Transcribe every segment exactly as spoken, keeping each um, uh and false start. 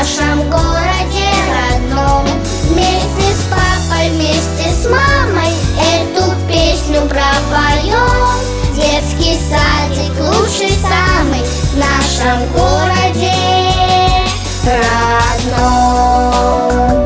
нашем городе родном. Вместе с папой, вместе с мамой эту песню пропоем. Детский садик лучший самый в нашем городе родном.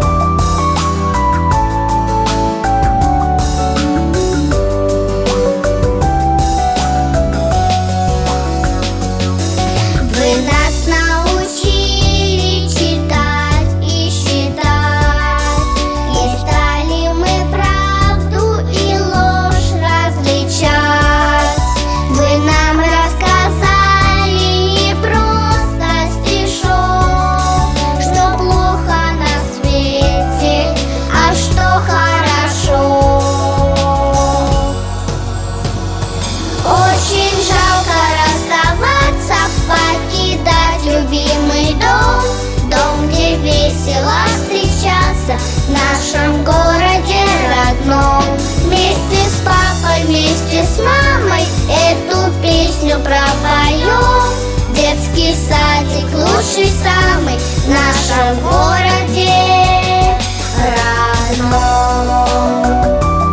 Вы нас научили читать и считать, и стали мы правду и ложь различать. Вы нам рассказали не просто стишок, что плохо на свете, а что хорошо. Очень жалко расставаться, покидать любимый дом, дом, где весело встречаться в нашем городе родном. Вместе с папой, вместе с мамой эту песню пропоем. Детский садик лучший самый в нашем городе родном.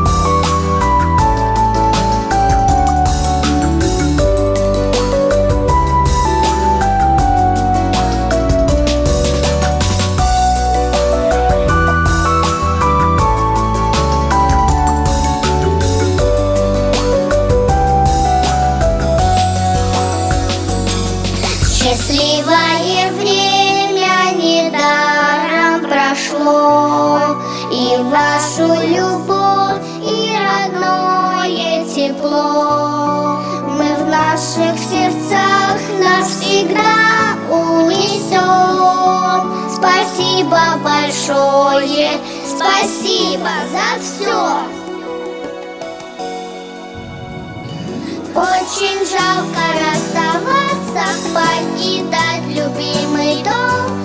Счастливое время недаром прошло, и вашу любовь, и родное тепло мы в наших сердцах навсегда унесем. Спасибо большое, спасибо за все. Очень жалко расставаться, покидать любимый дом,